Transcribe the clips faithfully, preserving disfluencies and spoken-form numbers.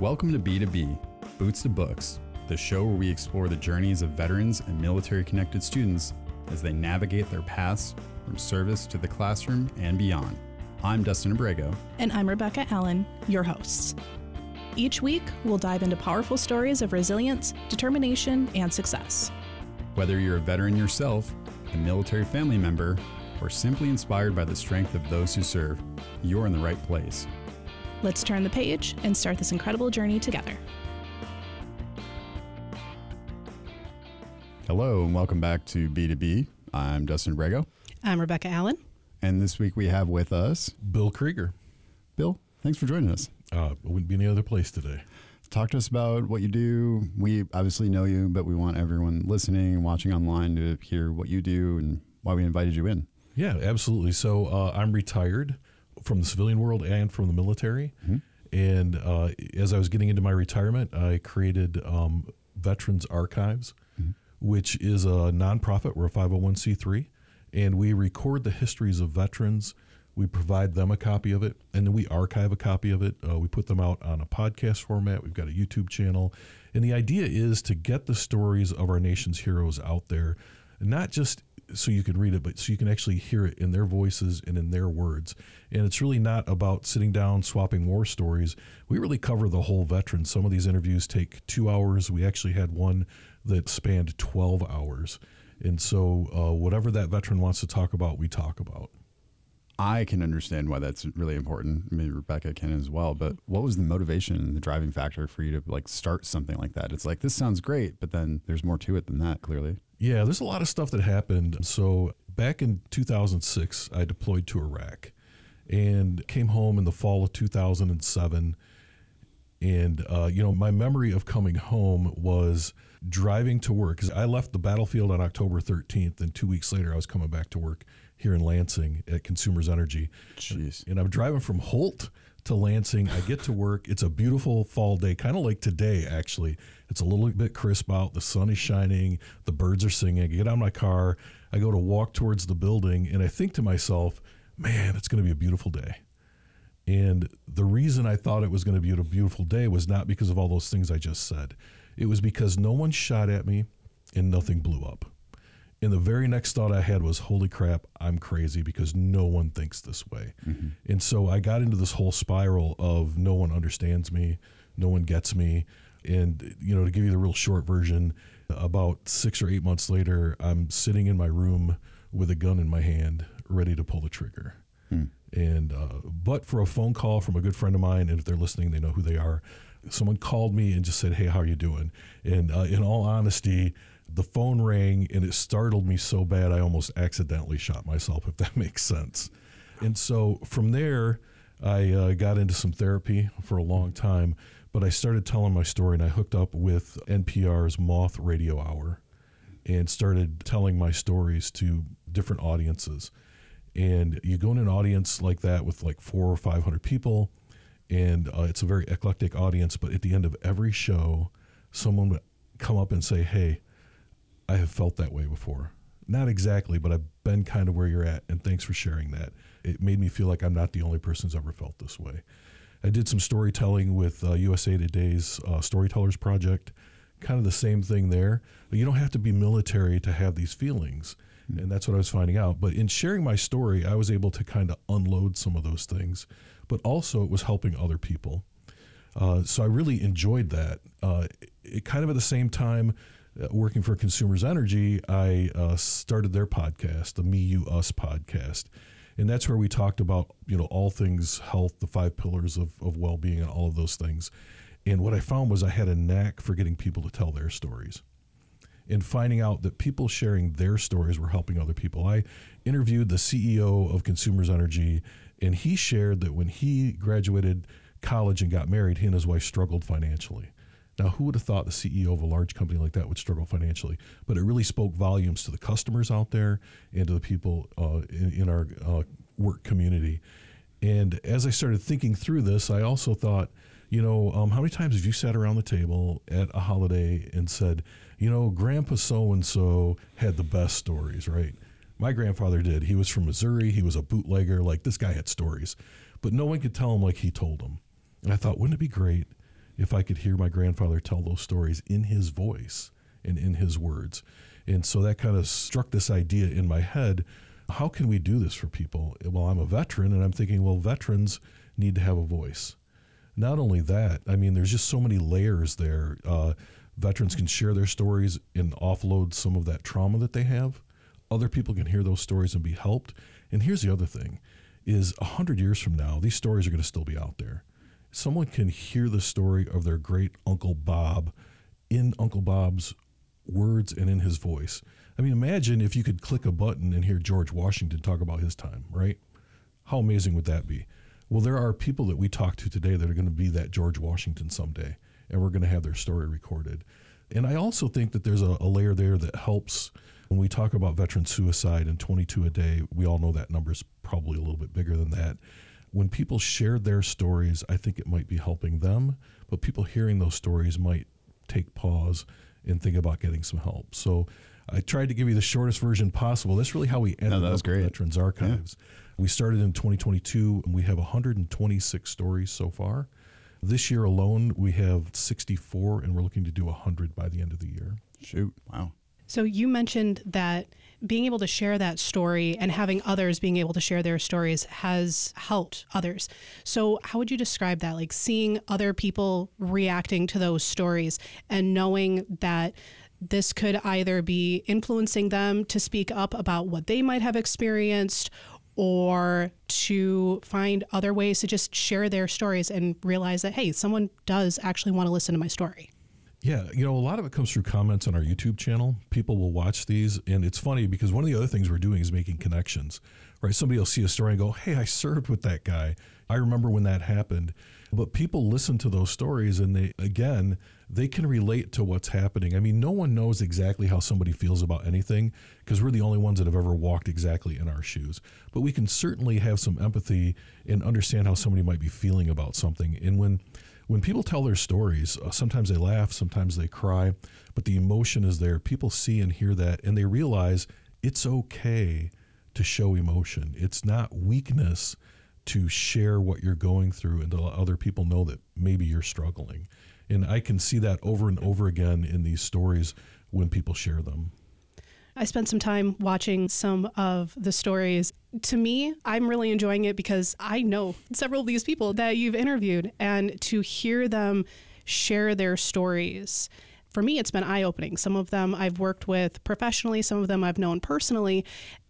Welcome to B two B, Boots to Books, the show where we explore the journeys of veterans and military-connected students as they navigate their paths from service to the classroom and beyond. I'm Dustin Abrego. And I'm Rebecca Allen, your hosts. Each week, we'll dive into powerful stories of resilience, determination, and success. Whether you're a veteran yourself, a military family member, or simply inspired by the strength of those who serve, you're in the right place. Let's turn the page and start this incredible journey together. Hello, and welcome back to B two B. I'm Dustin Abrego. I'm Rebecca Allen. And this week we have with us Bill Krieger. Bill, thanks for joining us. Uh, wouldn't be any other place today. Talk to us about what you do. We obviously know you, but we want everyone listening and watching online to hear what you do and why we invited you in. Yeah, absolutely. So uh, I'm retired from the civilian world and from the military. Mm-hmm. And uh, as I was getting into my retirement, I created um, Veterans Archives, mm-hmm. which is a nonprofit. We're a five oh one c three. And we record the histories of veterans. We provide them a copy of it, and then we archive a copy of it. Uh, we put them out on a podcast format. We've got a YouTube channel. And the idea is to get the stories of our nation's heroes out there, not just so you can read it, but so you can actually hear it in their voices and in their words. And it's really not about sitting down, swapping war stories. We really cover the whole veteran. Some of these interviews take two hours. We actually had one that spanned twelve hours. And so uh, whatever that veteran wants to talk about, we talk about. I can understand why that's really important. Maybe Rebecca can as well. But what was the motivation and the driving factor for you to like start something like that? It's like, this sounds great, but then there's more to it than that, clearly. Yeah, there's a lot of stuff that happened. So back in two thousand six, I deployed to Iraq and came home in the fall of two thousand seven. And, uh, you know, my memory of coming home was driving to work, because I left the battlefield on October thirteenth, and two weeks later I was coming back to work here in Lansing at Consumers Energy. Jeez. And I'm driving from Holt to Lansing. I get to work. It's a beautiful fall day, kind of like today, actually. It's a little bit crisp out. The sun is shining. The birds are singing. I get out of my car. I go to walk towards the building, and I think to myself, man, it's going to be a beautiful day. And the reason I thought it was going to be a beautiful day was not because of all those things I just said. It was because no one shot at me and nothing blew up. And the very next thought I had was, holy crap, I'm crazy because no one thinks this way. Mm-hmm. And so I got into this whole spiral of no one understands me, no one gets me. And, you know, to give you the real short version, about six or eight months later, I'm sitting in my room with a gun in my hand, ready to pull the trigger. Hmm. And uh, but for a phone call from a good friend of mine, and if they're listening, they know who they are. Someone called me and just said, "Hey, how are you doing?" And uh, in all honesty, the phone rang and it startled me so bad I almost accidentally shot myself, if that makes sense. And so from there, I uh, got into some therapy for a long time, but I started telling my story, and I hooked up with N P R's Moth Radio Hour and started telling my stories to different audiences. And you go in an audience like that with like four or five hundred people, and uh, it's a very eclectic audience. But at the end of every show, someone would come up and say, "Hey, I have felt that way before. Not exactly, but I've been kind of where you're at, and thanks for sharing that. It made me feel like I'm not the only person who's ever felt this way." I did some storytelling with uh, U S A Today's uh, Storytellers Project. Kind of the same thing there. But you don't have to be military to have these feelings. And that's what I was finding out. But in sharing my story, I was able to kind of unload some of those things. But also it was helping other people. Uh, so I really enjoyed that. Uh, it kind of at the same time, uh, working for Consumers Energy, I uh, started their podcast, the Me, You, Us podcast. And that's where we talked about, you know, all things health, the five pillars of, of well-being and all of those things. And what I found was I had a knack for getting people to tell their stories. And finding out that people sharing their stories were helping other people. I interviewed the C E O of Consumers Energy, and he shared that when he graduated college and got married, he and his wife struggled financially. Now, who would have thought the C E O of a large company like that would struggle financially? But it really spoke volumes to the customers out there and to the people uh, in, in our uh, work community. And as I started thinking through this, I also thought, you know, um, how many times have you sat around the table at a holiday and said, you know, Grandpa so-and-so had the best stories, right? My grandfather did. He was from Missouri. He was a bootlegger. Like, this guy had stories. But no one could tell him like he told them. And I thought, wouldn't it be great if I could hear my grandfather tell those stories in his voice and in his words. And so that kind of struck this idea in my head. How can we do this for people? Well, I'm a veteran, and I'm thinking, well, veterans need to have a voice. Not only that, I mean, there's just so many layers there. Uh, veterans can share their stories and offload some of that trauma that they have. Other people can hear those stories and be helped. And here's the other thing, is one hundred years from now, these stories are going to still be out there. Someone can hear the story of their great Uncle Bob in Uncle Bob's words and in his voice. I mean, imagine if you could click a button and hear George Washington talk about his time, right? How amazing would that be? Well, there are people that we talk to today that are going to be that George Washington someday, and we're going to have their story recorded. And I also think that there's a, a layer there that helps when we talk about veteran suicide and twenty-two a day. We all know that number is probably a little bit bigger than that. When people share their stories, I think it might be helping them, but people hearing those stories might take pause and think about getting some help. So I tried to give you the shortest version possible. That's really how we ended No, that was up great. with Veterans Archives. Yeah. We started in twenty twenty-two, and we have one hundred twenty-six stories so far. This year alone, we have sixty-four, and we're looking to do one hundred by the end of the year. Shoot. Wow. So you mentioned that being able to share that story and having others being able to share their stories has helped others. So how would you describe that? Like seeing other people reacting to those stories and knowing that this could either be influencing them to speak up about what they might have experienced or to find other ways to just share their stories and realize that, hey, someone does actually want to listen to my story. Yeah, you know, a lot of it comes through comments on our YouTube channel. People will watch these, and it's funny because one of the other things we're doing is making connections, right? Somebody will see a story and go, hey, I served with that guy. I remember when that happened. But people listen to those stories, and they, again, they can relate to what's happening. I mean, no one knows exactly how somebody feels about anything because we're the only ones that have ever walked exactly in our shoes. But we can certainly have some empathy and understand how somebody might be feeling about something. And when When people tell their stories, uh, sometimes they laugh, sometimes they cry, but the emotion is there. People see and hear that, and they realize it's okay to show emotion. It's not weakness to share what you're going through and to let other people know that maybe you're struggling. And I can see that over and over again in these stories when people share them. I spent some time watching some of the stories. To me, I'm really enjoying it because I know several of these people that you've interviewed, and to hear them share their stories, for me, it's been eye-opening. Some of them I've worked with professionally, some of them I've known personally,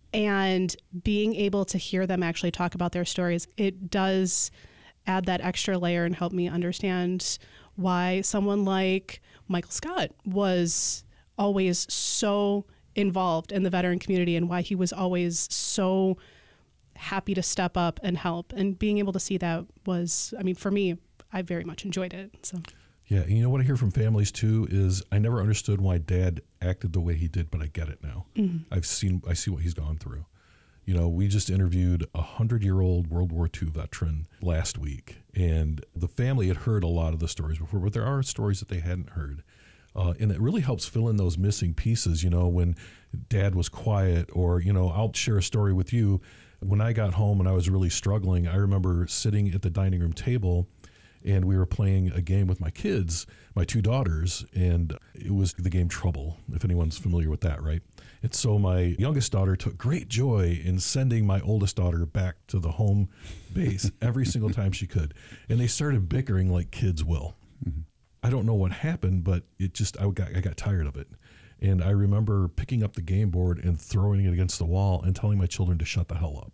and being able to hear them actually talk about their stories, it does add that extra layer and help me understand why someone like Michael Scott was always so involved in the veteran community and why he was always so happy to step up and help. And being able to see that was, I mean, for me, I very much enjoyed it. So yeah, and you know what I hear from families too is I never understood why Dad acted the way he did, but I get it now. Mm-hmm. I've seen, I see what he's gone through. You know, we just interviewed a hundred-year-old World War Two veteran last week, and the family had heard a lot of the stories before, but there are stories that they hadn't heard. Uh, and it really helps fill in those missing pieces, you know, when Dad was quiet, or, you know, I'll share a story with you. When I got home and I was really struggling, I remember sitting at the dining room table and we were playing a game with my kids, my two daughters, and it was the game Trouble, if anyone's familiar with that, right? And so my youngest daughter took great joy in sending my oldest daughter back to the home base every single time she could. And they started bickering like kids will. Mm-hmm. I don't know what happened, but it just, I got, I got tired of it. And I remember picking up the game board and throwing it against the wall and telling my children to shut the hell up.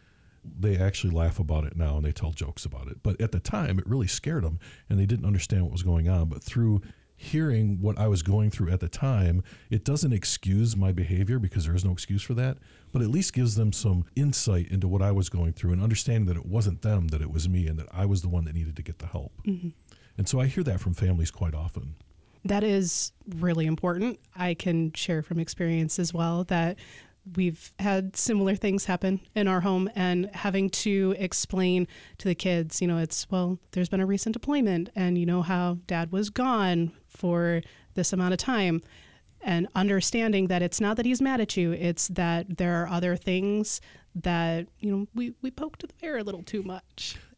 They actually laugh about it now and they tell jokes about it. But at the time, it really scared them and they didn't understand what was going on. But through hearing what I was going through at the time, it doesn't excuse my behavior because there is no excuse for that, but at least gives them some insight into what I was going through and understanding that it wasn't them, that it was me, and that I was the one that needed to get the help. Mm-hmm. And so I hear that from families quite often. That is really important. I can share from experience as well that we've had similar things happen in our home, and having to explain to the kids, you know, it's, well, there's been a recent deployment and you know how Dad was gone for this amount of time, and understanding that it's not that he's mad at you, it's that there are other things that, you know, we, we poked the bear a little too much.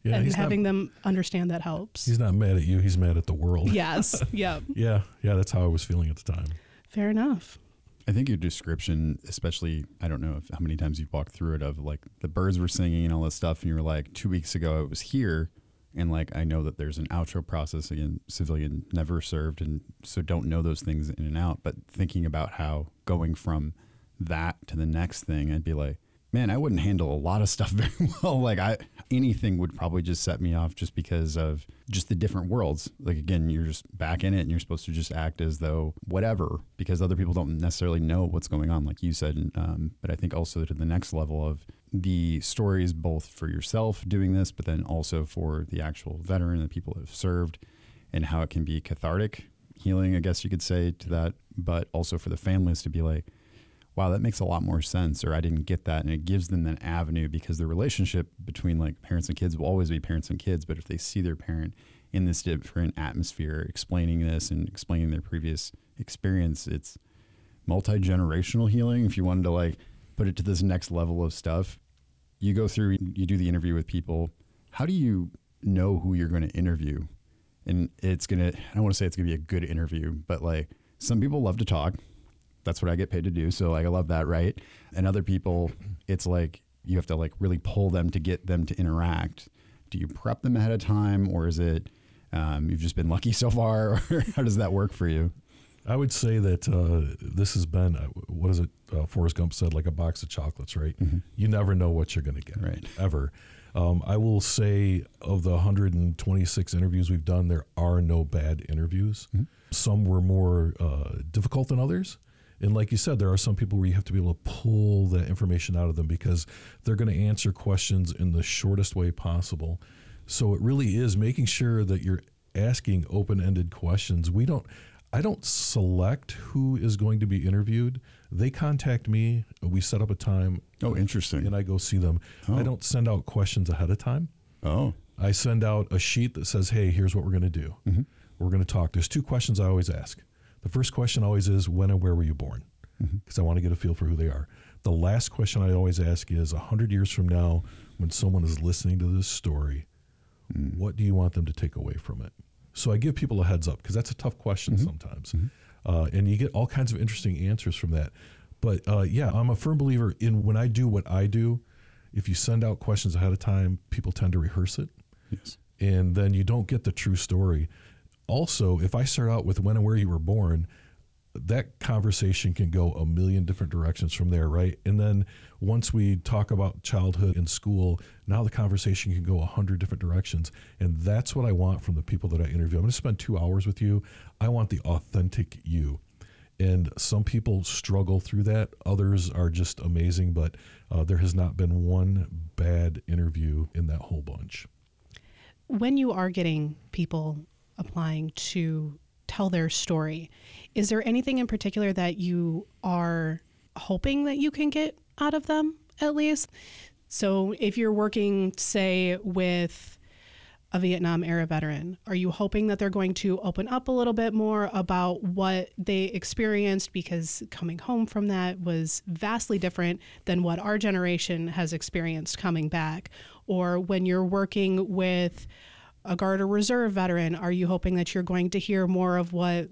Yeah, and he's having not, them understand that helps. He's not mad at you. He's mad at the world. Yes. Yeah. Yeah. Yeah. That's how I was feeling at the time. Fair enough. I think your description, especially, I don't know if, how many times you've walked through it, of like the birds were singing and all this stuff, and you were like, two weeks ago it was here, and like I know that there's an outro process. Again, civilian, never served, and so don't know those things in and out. But thinking about how going from that to the next thing, I'd be like, man, I wouldn't handle a lot of stuff very well. Like I, anything would probably just set me off just because of just the different worlds. Like, again, you're just back in it and you're supposed to just act as though whatever, because other people don't necessarily know what's going on, like you said. Um, but I think also to the next level of the stories, both for yourself doing this, but then also for the actual veteran and the people that have served, and how it can be cathartic, healing, I guess you could say, to that, but also for the families to be like, wow, that makes a lot more sense, or I didn't get that. And it gives them an avenue, because the relationship between like parents and kids will always be parents and kids. But if they see their parent in this different atmosphere, explaining this and explaining their previous experience, it's multi-generational healing. If you wanted to like put it to this next level of stuff, you go through, you do the interview with people. How do you know who you're going to interview? And it's going to, I don't want to say it's going to be a good interview, but like some people love to talk. That's what I get paid to do. So like, I love that. Right. And other people, it's like, you have to like really pull them to get them to interact. Do you prep them ahead of time, or is it, um, you've just been lucky so far, or how does that work for you? I would say that uh, this has been, uh, what is it? Uh, Forrest Gump said, like a box of chocolates, right? Mm-hmm. You never know what you're going to get, right? Ever. Um, I will say of the one hundred twenty-six interviews we've done, there are no bad interviews. Mm-hmm. Some were more uh, difficult than others. And like you said, there are some people where you have to be able to pull that information out of them, because they're going to answer questions in the shortest way possible. So it really is making sure that you're asking open-ended questions. We don't, I don't select who is going to be interviewed. They contact me. We set up a time. Oh, interesting. And I go see them. Oh. I don't send out questions ahead of time. Oh. I send out a sheet that says, hey, here's what we're going to do. Mm-hmm. We're going to talk. There's two questions I always ask. The first question always is, when and where were you born? Because mm-hmm. I want to get a feel for who they are. The last question I always ask is, one hundred years from now, when someone is listening to this story, mm. what do you want them to take away from it? So I give people a heads up, because that's a tough question mm-hmm. sometimes. Mm-hmm. Uh, and you get all kinds of interesting answers from that. But uh, yeah, I'm a firm believer in, when I do what I do, if you send out questions ahead of time, people tend to rehearse it. Yes. And then you don't get the true story. Also, if I start out with when and where you were born, that conversation can go a million different directions from there, right? And then once we talk about childhood in school, now the conversation can go a hundred different directions. And that's what I want from the people that I interview. I'm going to spend two hours with you. I want the authentic you. And some people struggle through that. Others are just amazing, but uh, there has not been one bad interview in that whole bunch. When you are getting people applying to tell their story, is there anything in particular that you are hoping that you can get out of them, at least? So if you're working, say, with a Vietnam era veteran, are you hoping that they're going to open up a little bit more about what they experienced, because coming home from that was vastly different than what our generation has experienced coming back? Or when you're working with a Guard or Reserve veteran, are you hoping that you're going to hear more of what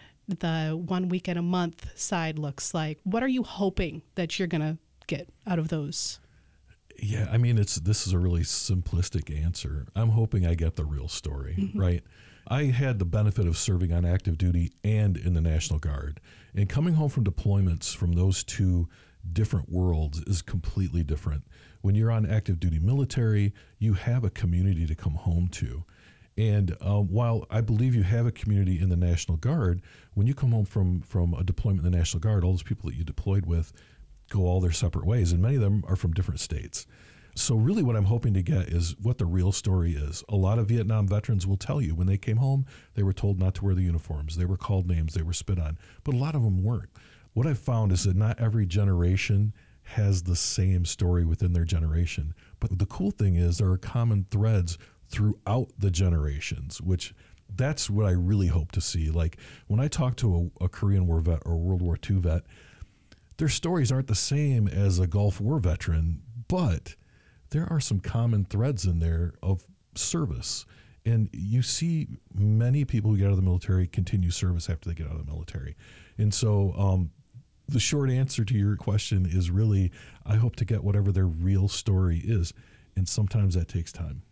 the one week in a month side looks like? What are you hoping that you're going to get out of those? Yeah, I mean, it's this is a really simplistic answer. I'm hoping I get the real story, mm-hmm. right? I had the benefit of serving on active duty and in the National Guard. And coming home from deployments from those two different worlds is completely different. When you're on active duty military, you have a community to come home to. And um, while I believe you have a community in the National Guard, when you come home from, from a deployment in the National Guard, all those people that you deployed with go all their separate ways, and many of them are from different states. So really what I'm hoping to get is what the real story is. A lot of Vietnam veterans will tell you when they came home, they were told not to wear the uniforms, they were called names, they were spit on, but a lot of them weren't. What I've found is that not every generation has the same story within their generation. But the cool thing is there are common threads throughout the generations, which that's what I really hope to see. Like when I talk to a, a Korean War vet or a World War Two vet, their stories aren't the same as a Gulf War veteran, but there are some common threads in there of service. And you see many people who get out of the military continue service after they get out of the military. And so um, the short answer to your question is really, I hope to get whatever their real story is. And sometimes that takes time.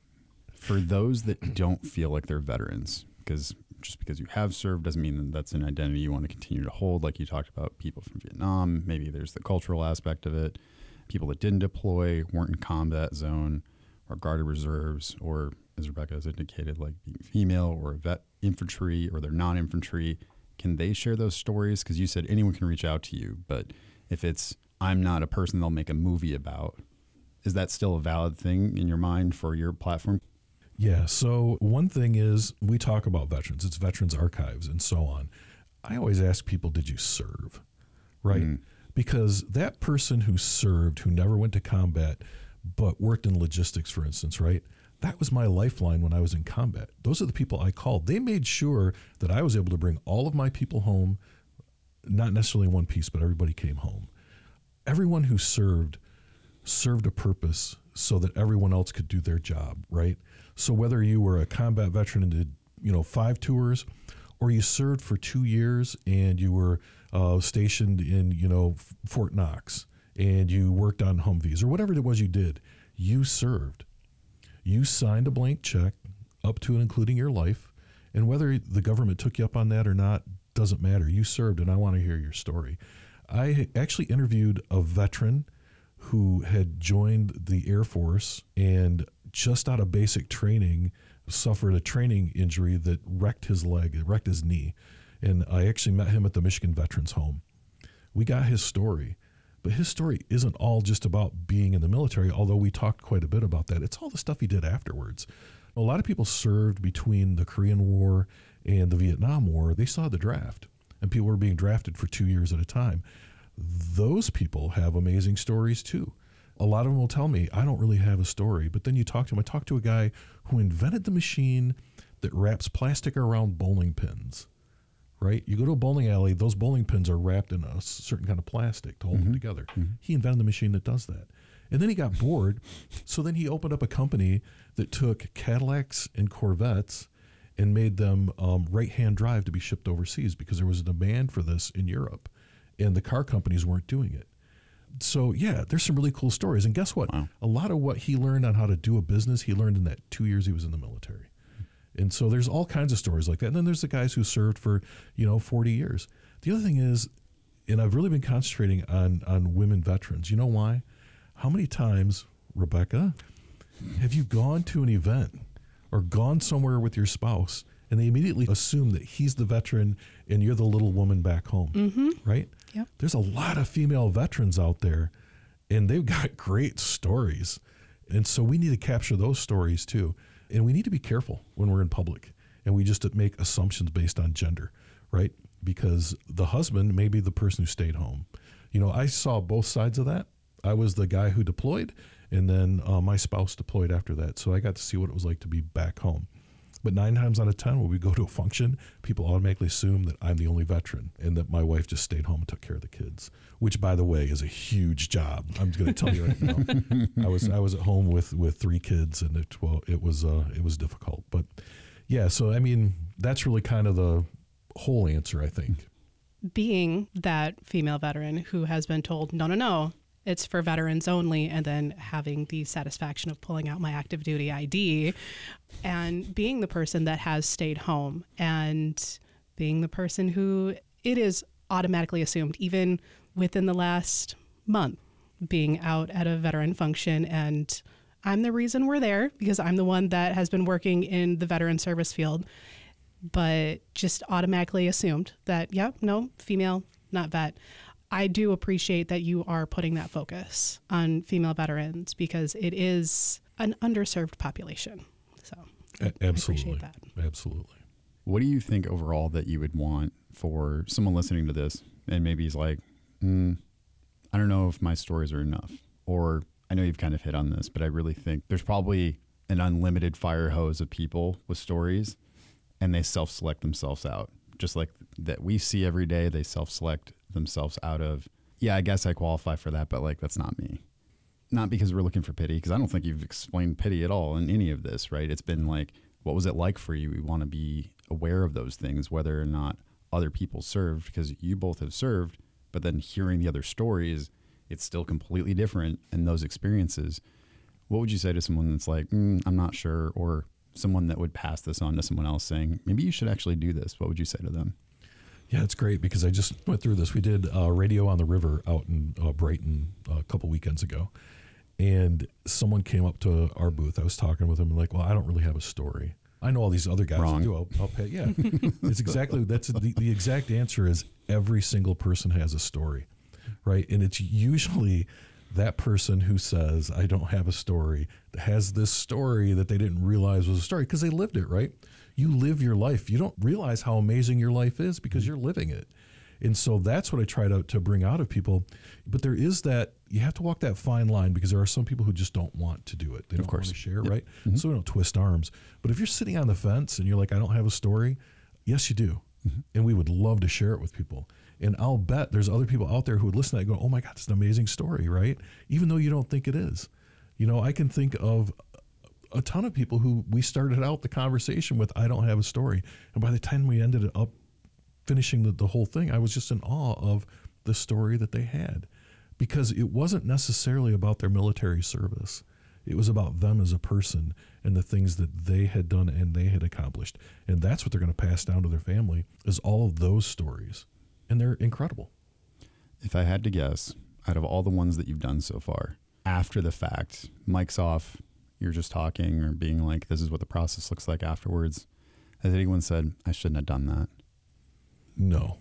For those that don't feel like they're veterans, because just because you have served doesn't mean that that's an identity you want to continue to hold. Like you talked about people from Vietnam, maybe there's the cultural aspect of it. People that didn't deploy, weren't in combat zone, or guarded reserves, or as Rebecca has indicated, like being female or a vet infantry, or they're non-infantry. Can they share those stories? Because you said anyone can reach out to you, but if it's, I'm not a person they'll make a movie about, is that still a valid thing in your mind for your platform? Yeah. So one thing is we talk about veterans, it's Veterans Archives and so on. I always ask people, did you serve? Right? Mm. Because that person who served, who never went to combat, but worked in logistics, for instance, right? That was my lifeline when I was in combat. Those are the people I called. They made sure that I was able to bring all of my people home, not necessarily in one piece, but everybody came home. Everyone who served, served a purpose so that everyone else could do their job, right? So whether you were a combat veteran and did, you know, five tours, or you served for two years and you were uh, stationed in, you know, Fort Knox and you worked on Humvees or whatever it was you did, you served. You signed a blank check up to and including your life. And whether the government took you up on that or not doesn't matter. You served, and I want to hear your story. I actually interviewed a veteran who had joined the Air Force and just out of basic training suffered a training injury that wrecked his leg, it wrecked his knee. And I actually met him at the Michigan Veterans Home. We got his story, but his story isn't all just about being in the military, although we talked quite a bit about that. It's all the stuff he did afterwards. A lot of people served between the Korean War and the Vietnam War. They saw the draft, and people were being drafted for two years at a time. Those people have amazing stories too. A lot of them will tell me, I don't really have a story. But then you talk to them. I talked to a guy who invented the machine that wraps plastic around bowling pins, right? You go to a bowling alley, those bowling pins are wrapped in a certain kind of plastic to hold mm-hmm. them together. Mm-hmm. He invented the machine that does that. And then he got bored. So then he opened up a company that took Cadillacs and Corvettes and made them um, right-hand drive to be shipped overseas because there was a demand for this in Europe. And the car companies weren't doing it. So, yeah, there's some really cool stories. And guess what? Wow. A lot of what he learned on how to do a business, he learned in that two years he was in the military. And so there's all kinds of stories like that. And then there's the guys who served for, you know, forty years. The other thing is, and I've really been concentrating on, on women veterans. You know why? How many times, Rebecca, have you gone to an event or gone somewhere with your spouse and they immediately assume that he's the veteran and you're the little woman back home, mm-hmm. right? Yep. There's a lot of female veterans out there, and they've got great stories. And so we need to capture those stories too. And we need to be careful when we're in public and we just make assumptions based on gender, right? Because the husband may be the person who stayed home. You know, I saw both sides of that. I was the guy who deployed, and then uh, my spouse deployed after that. So I got to see what it was like to be back home. But nine times out of ten, when we go to a function, people automatically assume that I'm the only veteran and that my wife just stayed home and took care of the kids, which, by the way, is a huge job. I'm going to tell you right now. I was I was at home with, with three kids, and it well it was uh, it was difficult. But yeah, so I mean that's really kind of the whole answer, I think. Being that female veteran who has been told, no, no, no, it's for veterans only, and then having the satisfaction of pulling out my active duty I D and being the person that has stayed home and being the person who it is automatically assumed, even within the last month, being out at a veteran function. And I'm the reason we're there because I'm the one that has been working in the veteran service field, but just automatically assumed that, yeah, no, female, not vet. I do appreciate that you are putting that focus on female veterans because it is an underserved population. So A- absolutely. I appreciate that. Absolutely. What do you think overall that you would want for someone listening to this and maybe he's like, mm, I don't know if my stories are enough, or I know you've kind of hit on this, but I really think there's probably an unlimited fire hose of people with stories and they self-select themselves out. Just like that we see every day, they self-select themselves out of, yeah, I guess I qualify for that, but like, that's not me. not because we're looking for pity, because I don't think you've explained pity at all in any of this, right? It's been like, what was it like for you? We want to be aware of those things, whether or not other people served, because you both have served, but then hearing the other stories, it's still completely different in those experiences. What would you say to someone that's like, mm, I'm not sure, or someone that would pass this on to someone else saying, maybe you should actually do this? What would you say to them? Yeah, it's great because I just went through this. We did uh, Radio on the River out in uh, Brighton uh, a couple weekends ago. And someone came up to our booth. I was talking with them and like, well, I don't really have a story. I know all these other guys Wrong. that do. I'll, I'll pay. Yeah, it's exactly, that's the, the exact answer is every single person has a story, right? And it's usually that person who says, I don't have a story, that has this story that they didn't realize was a story because they lived it, right? You live your life. You don't realize how amazing your life is because you're living it. And so that's what I try to, to bring out of people. But there is that, you have to walk that fine line because there are some people who just don't want to do it. They don't Of course. want to share, Yep. right? Mm-hmm. So we don't twist arms. But if you're sitting on the fence and you're like, I don't have a story, yes, you do. Mm-hmm. And we would love to share it with people. And I'll bet there's other people out there who would listen to that and go, oh my God, it's an amazing story, right? Even though you don't think it is. You know, I can think of a ton of people who we started out the conversation with, I don't have a story. And by the time we ended up finishing the, the whole thing, I was just in awe of the story that they had, because it wasn't necessarily about their military service. It was about them as a person and the things that they had done and they had accomplished. And that's what they're going to pass down to their family, is all of those stories. And they're incredible. If I had to guess, out of all the ones that you've done so far, after the fact, mic's off, you're just talking or being like, this is what the process looks like afterwards, has anyone said, I shouldn't have done that? No.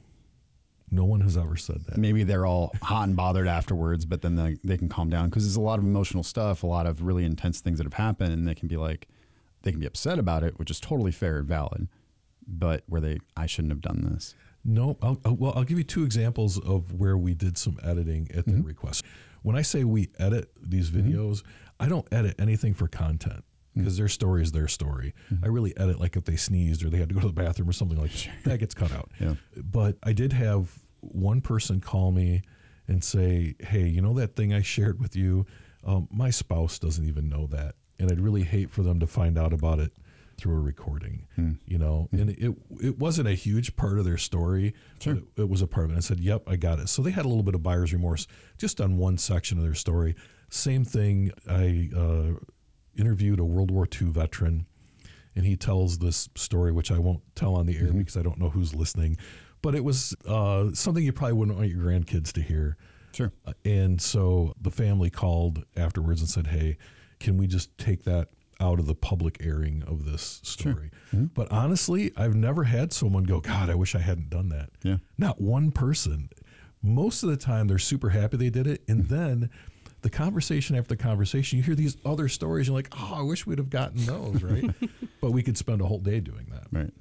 No one has ever said that. Maybe they're all hot and bothered afterwards, but then they, they can calm down because there's a lot of emotional stuff, a lot of really intense things that have happened, and they can be like, they can be upset about it, which is totally fair and valid. But were they, I shouldn't have done this? No. I'll, I'll, well, I'll give you two examples of where we did some editing at their Mm-hmm. request. When I say we edit these videos, mm-hmm. I don't edit anything for content, because their story is their story. Mm-hmm. I really edit like if they sneezed or they had to go to the bathroom or something like that. That gets cut out. Yeah. But I did have one person call me and say, hey, you know that thing I shared with you? Um, my spouse doesn't even know that. And I'd really hate for them to find out about it through a recording, mm. you know? Mm. And it it wasn't a huge part of their story. Sure. But it, it was a part of it. I said, yep, I got it. So they had a little bit of buyer's remorse just on one section of their story. Same thing, I uh, interviewed a World War Two veteran, and he tells this story, which I won't tell on the air mm-hmm. because I don't know who's listening, but it was uh, something you probably wouldn't want your grandkids to hear. Sure. Uh, and so the family called afterwards and said, hey, can we just take that out of the public airing of this story? Sure. Mm-hmm. But honestly, I've never had someone go, God, I wish I hadn't done that. Yeah. Not one person. Most of the time, they're super happy they did it. And then the conversation after the conversation, you hear these other stories. You're like, oh, I wish we'd have gotten those, right? But we could spend a whole day doing that. Right.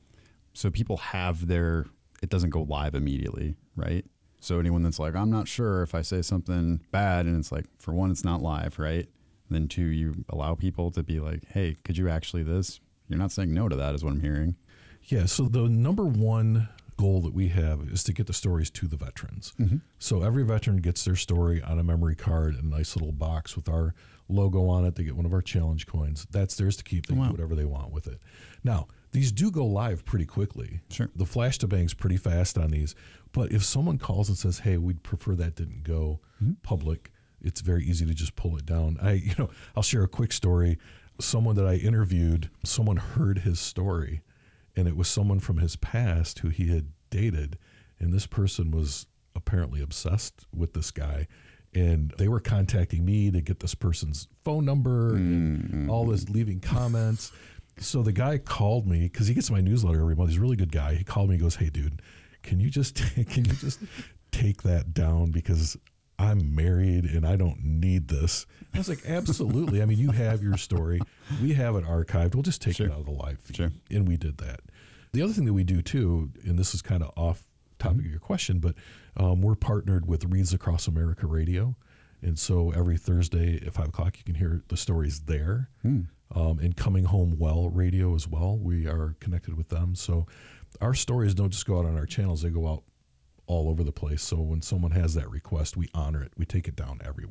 So people have their, it doesn't go live immediately, right? So anyone that's like, I'm not sure if I say something bad, and it's like, for one, it's not live, right? And then two, you allow people to be like, hey, could you actually this? You're not saying no to that is what I'm hearing. Yeah. So the number one goal that we have is to get the stories to the veterans. Mm-hmm. So every veteran gets their story on a memory card in a nice little box with our logo on it. They get one of our challenge coins. That's theirs to keep. They wow. do whatever they want with it. Now, these do go live pretty quickly. Sure. The flash to bang's pretty fast on these. But if someone calls and says, hey, we'd prefer that didn't go mm-hmm. public, it's very easy to just pull it down. I, you know, I'll share a quick story. Someone that I interviewed, someone heard his story, and it was someone from his past who he had dated. And this person was apparently obsessed with this guy. And they were contacting me to get this person's phone number mm-hmm. and all this, leaving comments. So the guy called me because he gets my newsletter every month. He's a really good guy. He called me and goes, hey, dude, can you just can you just take that down because I'm married and I don't need this. I was like, absolutely. I mean, you have your story. We have it archived. We'll just take sure. it out of the live feed. Sure. And we did that. The other thing that we do too, and this is kind of off topic mm-hmm. of your question, but um, we're partnered with Reads Across America Radio. And so every Thursday at five o'clock, you can hear the stories there. Mm. Um, and Coming Home Well Radio as well. We are connected with them. So our stories don't just go out on our channels. They go out all over the place. So when someone has that request, we honor it. We take it down everywhere.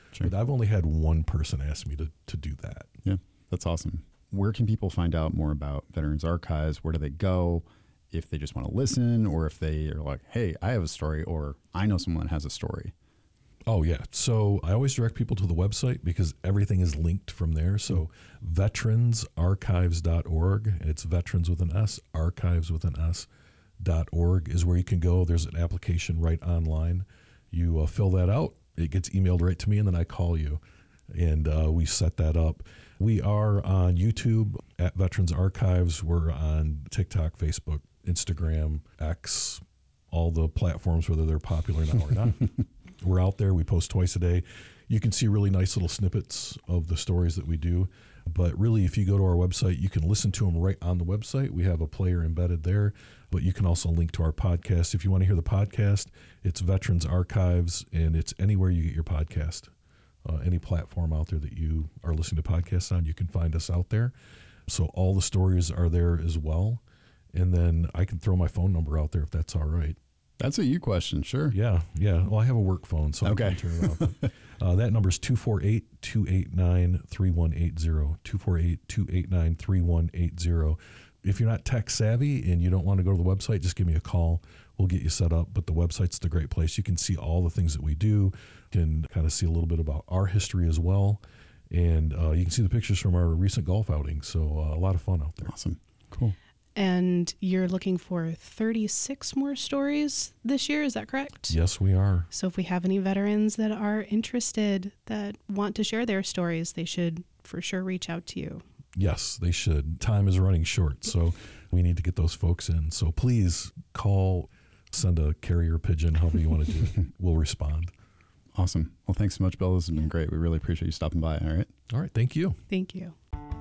Sure. But I've only had one person ask me to, to do that. Yeah, that's awesome. Where can people find out more about Veterans Archives? Where do they go if they just want to listen, or if they are like, hey, I have a story, or I know someone that has a story? Oh, yeah. So I always direct people to the website because everything is linked from there. So veterans archives dot org, and it's veterans with an S, archives with an S, dot org is where you can go. There's an application right online. You uh, fill that out. It gets emailed right to me, and then I call you, and uh, we set that up. We are on YouTube at Veterans Archives. We're on TikTok, Facebook, Instagram, X, all the platforms, whether they're popular now or not. We're out there. We post twice a day. You can see really nice little snippets of the stories that we do. But really, if you go to our website, you can listen to them right on the website. We have a player embedded there, but you can also link to our podcast. If you want to hear the podcast, it's Veterans Archives, and it's anywhere you get your podcast. Uh, any platform out there that you are listening to podcasts on, you can find us out there. So all the stories are there as well. And then I can throw my phone number out there if that's all right. That's a you question, sure. Yeah, yeah. Well, I have a work phone, so okay. I can turn it off. uh, that number is two four eight, two eight nine, three one eight zero, two four eight, two eight nine, three one eight zero. If you're not tech savvy and you don't want to go to the website, just give me a call. We'll get you set up. But the website's the great place. You can see all the things that we do. You can kind of see a little bit about our history as well. And uh, you can see the pictures from our recent golf outing. So uh, a lot of fun out there. Awesome. Cool. And you're looking for thirty-six more stories this year, is that correct? Yes, we are. So if we have any veterans that are interested, that want to share their stories, they should for sure reach out to you. Yes, they should. Time is running short, so we need to get those folks in. So please call, send a carrier pigeon, however you want to do it. We'll respond. Awesome. Well, thanks so much, Bill. This has been great. We really appreciate you stopping by. All right. All right. Thank you. Thank you.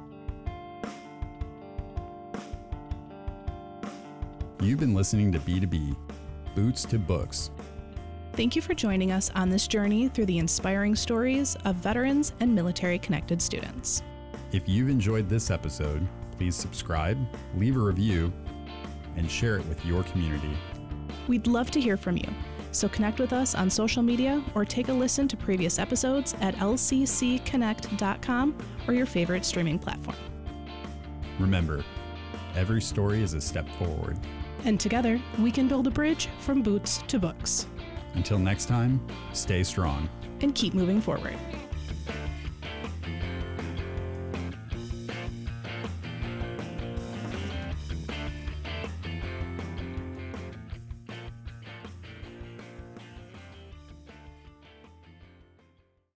You've been listening to B two B, Boots to Books. Thank you for joining us on this journey through the inspiring stories of veterans and military-connected students. If you've enjoyed this episode, please subscribe, leave a review, and share it with your community. We'd love to hear from you, so connect with us on social media or take a listen to previous episodes at L C C connect dot com or your favorite streaming platform. Remember, every story is a step forward. And together, we can build a bridge from boots to books. Until next time, stay strong. And keep moving forward.